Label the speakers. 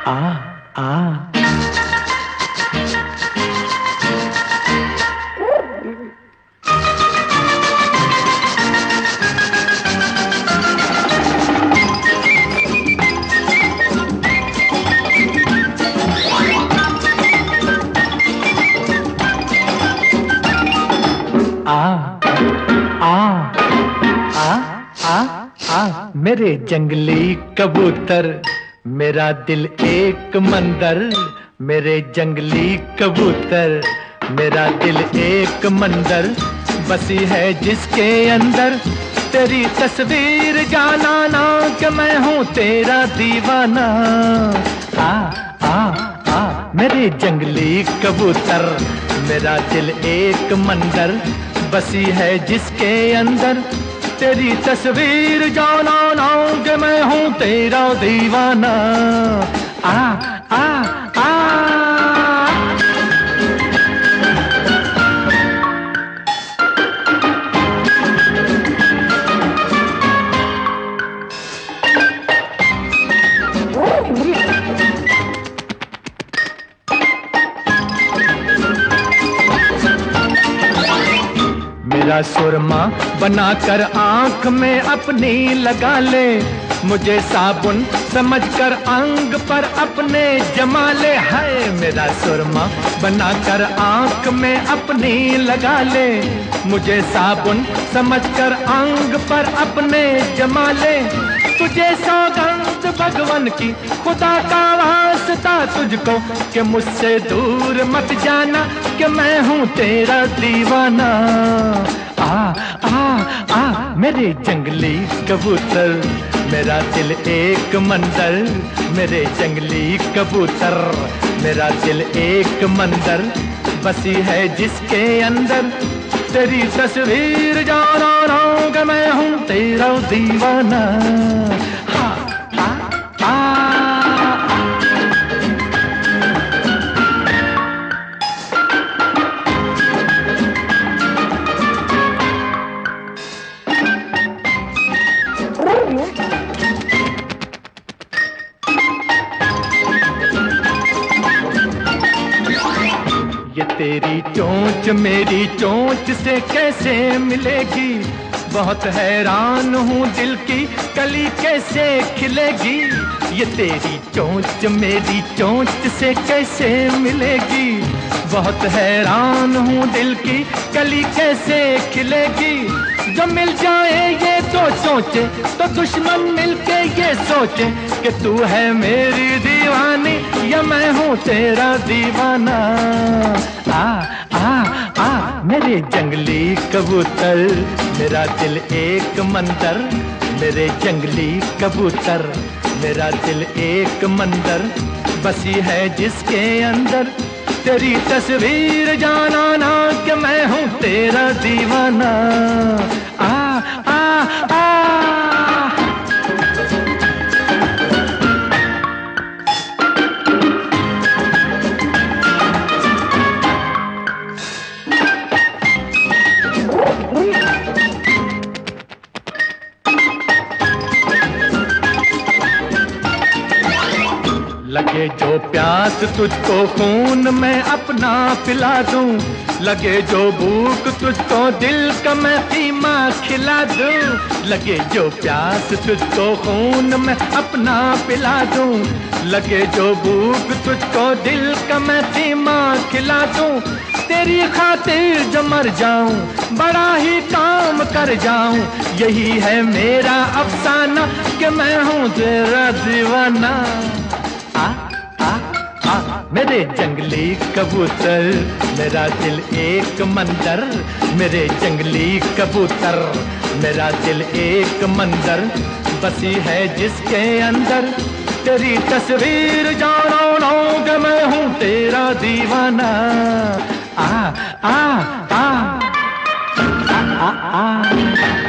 Speaker 1: आ आ आ आ आ आ आ मेरे जंगली कबूतर, मेरा दिल एक मंदिर। मेरे जंगली कबूतर, मेरा दिल एक मंदिर। बसी है जिसके अंदर तेरी तस्वीर, जाना ना कि मैं हूँ तेरा दीवाना। आ आ आ मेरे जंगली कबूतर, मेरा दिल एक मंदिर। बसी है जिसके अंदर तेरी तस्वीर, जाना ना कि मैं हूँ तेरा दीवाना। आ आ आ मेरा सुरमा बनाकर आंख में अपनी लगा ले, मुझे साबुन समझकर अंग पर अपने जमा ले। है मेरा सुरमा बनाकर आंख में अपनी लगा ले, मुझे साबुन समझकर अंग पर अपने जमा ले। तुझे सौगंध भगवान की, खुदा का वास्ता तुझको, कि मुझसे दूर मत जाना कि मैं हूँ तेरा दीवाना। आ आ आ मेरे जंगली कबूतर, मेरा दिल एक मंदिर। मेरे जंगली कबूतर, मेरा दिल एक मंदिर। बसी है जिसके अंदर तेरी तस्वीर, जाना ना कि मैं हूँ तेरा दीवाना। ये तेरी चोंच मेरी चोंच से कैसे मिलेगी, बहुत हैरान हूँ दिल की कली कैसे खिलेगी। ये तेरी चोंच मेरी चोंच से कैसे मिलेगी, बहुत हैरान हूँ दिल की कली कैसे खिलेगी। जो मिल जाए ये दो चोंचे तो दुश्मन मिलके ये सोचे कि तू है मेरी दीवानी या मैं हूँ तेरा दीवाना। आ आ आ मेरे जंगली कबूतर, मेरा दिल एक मंदिर। मेरे जंगली कबूतर, मेरा दिल एक मंदिर। बसी है जिसके अंदर तेरी तस्वीर, जाना ना कि मैं हूँ तेरा दीवाना। आ आ आ लगे जो प्यास तुझको खून मैं अपना पिला दूं, लगे जो भूख तुझको दिल का मैं पीमा खिला दूं। लगे जो प्यास तुझको खून मैं अपना पिला दूं, लगे जो भूख तुझको दिल का मैं पीमा खिला दूं। तेरी खातिर जो मर जाऊं, बड़ा ही काम कर जाऊं, यही है मेरा अफसाना कि मैं हूँ तेरा दीवाना। आ आ आ मेरे जंगली कबूतर, मेरा दिल एक मंदिर। मेरे जंगली कबूतर, मेरा दिल एक मंदिर। बसी है जिसके अंदर तेरी तस्वीर, जानो ना कि मैं हूँ तेरा दीवाना। आ आ आ आ आ, आ, आ